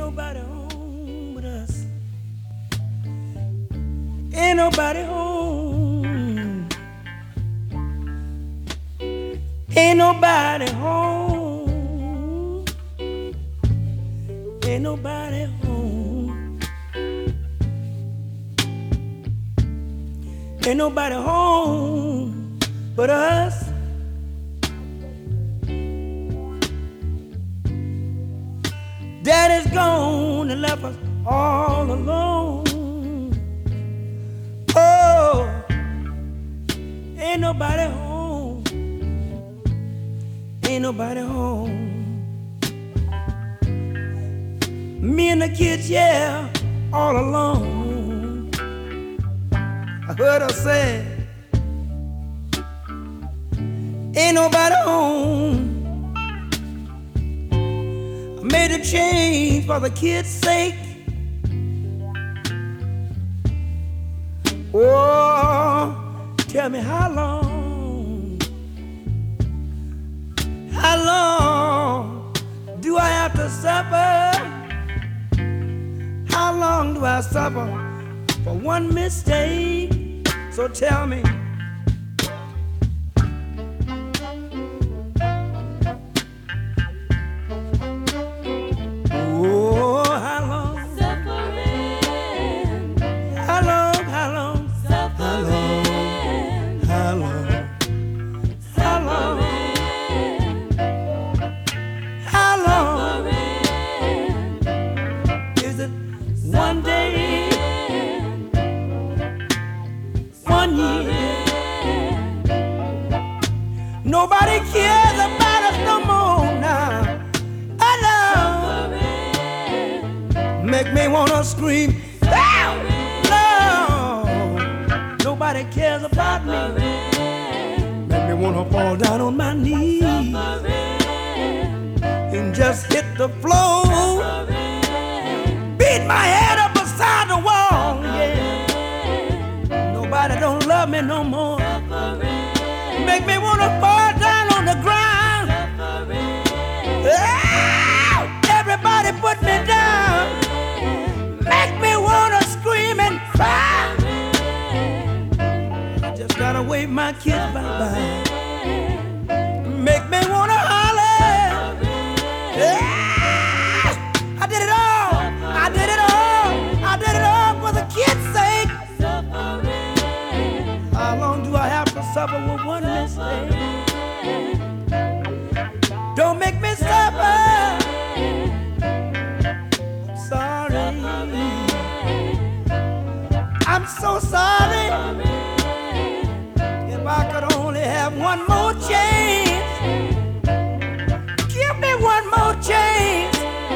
nobody home but us. Ain't nobody home. Ain't nobody home. Ain't nobody home. Ain't nobody home but us. Daddy's gone and left us all alone. Oh, ain't nobody home. Ain't nobody home. Me and the kids, yeah, all alone. I heard her say, ain't nobody home. I made a change for the kids' sake. Oh, tell me how long do I have to suffer? How long do I suffer for one mistake? So tell me. Oh, how long? Suffering. How long? How long? Suffering. How long? How long? How long? Is it one day? One year? Nobody cares about us no more now. I know. Make me wanna scream. No, nobody cares about me. Make me wanna fall down on my knees and just hit the floor. Beat my head up beside the wall. Yeah. Nobody don't love me no more. Make me wanna fall down on the ground. Ah, everybody put me down. Make me wanna scream and cry. Just gotta wave my kids bye-bye. Make me wanna holler. Ah, I did it all. I did it all. I did it all for the kids' sake. How long do I have to suffer with one mistake? Don't make me suffer. I'm sorry. I'm so sorry. If I could only have one more chance, give me one more chance.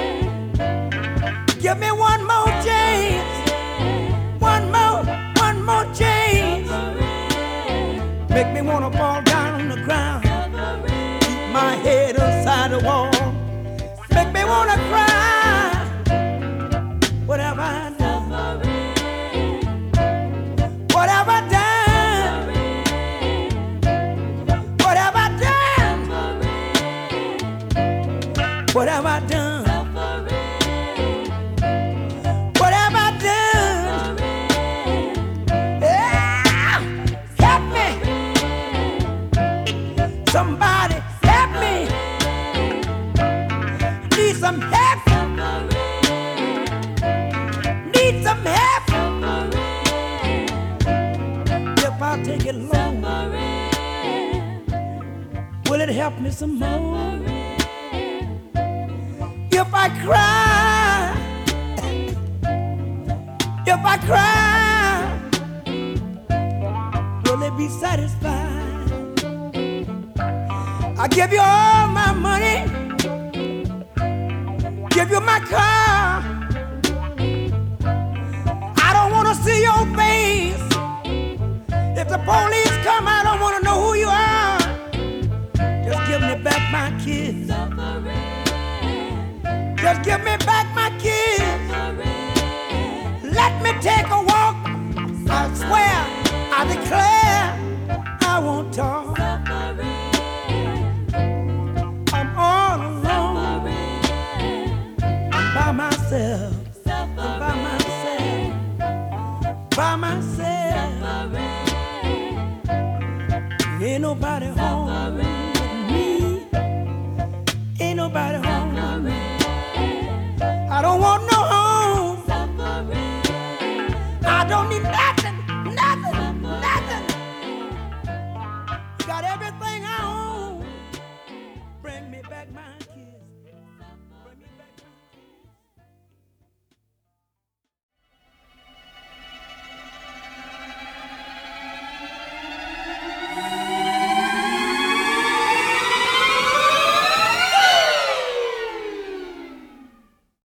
Give me one more chance. One more chance. Make me wanna fall down on the ground. Keep my head inside the wall. Make me wanna cry. What have I done? What have I done? What have I done? What have I done? What have I done? Yeah, help me. Somebody help me. Need some help. Need some help. If I take it long, will it help me some more? If I cry, if I cry, will it be satisfied? I give you all my money, give you my car. I don't want to see your face. If the police come, I don't want to know who you are. Just give me back my kids. Just give me back my kids. Let me take a walk. I swear, I declare, I won't talk. I'm all alone. I'm by myself. Ain't nobody home but me. Ain't nobody home but me. I don't want no home. I don't need